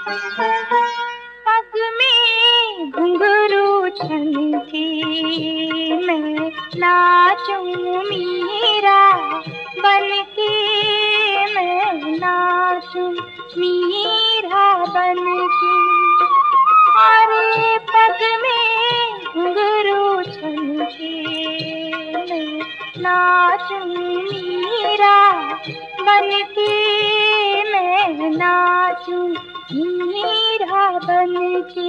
पग में घुंघरू छनके मैं नाचूं मीरा बनके, मैं नाचूं मीरा बनके। अरे पग में घुंघरू छनके मैं नाचूं मीरा बनके, मैं नाचूं मीरा बनके।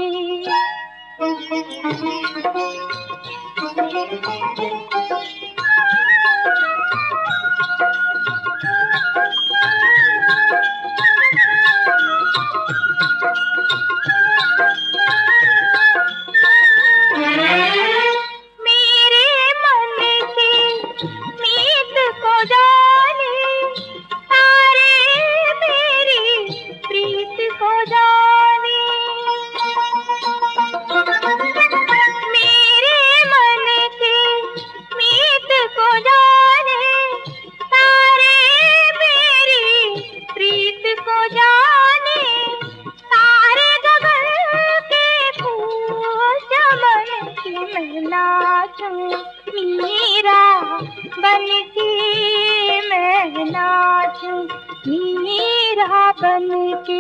नाचूं मीरा बनके, मैं नाचूं मीरा बनके।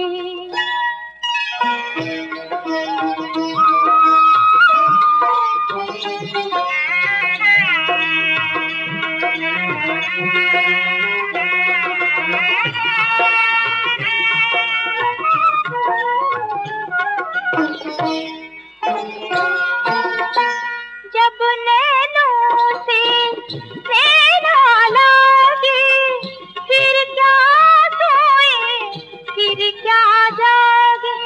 जब नैनों से नैना लागे, फिर क्या सोए फिर क्या जागे।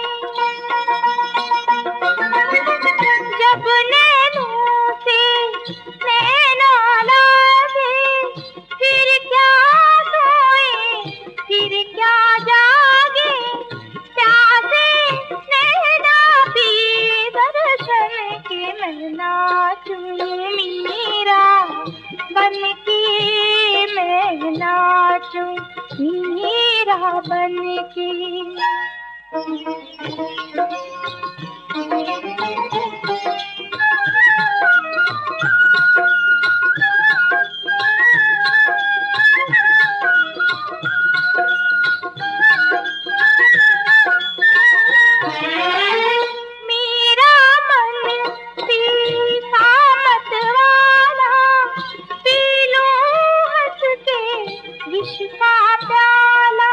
जब नैनों से नैना लागे, फिर क्या सोए फिर क्या जागे। प्यासे नैना भी दर्शन के मैं नाचूं मीरा बनके, मैं नाचूं मीरा बनके। विश्व का प्याला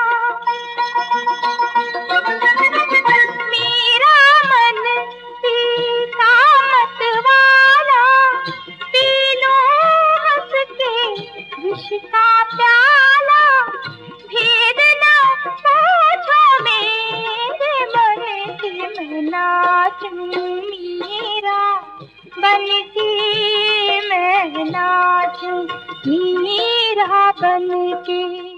मेरा मन पीता मत वाला, पी लो हंस के विश्व का प्याला। भेद न पूछो मेरे मन के, मैं नाचूं मीरा बनके, मैं नाचूं मीरा बनके।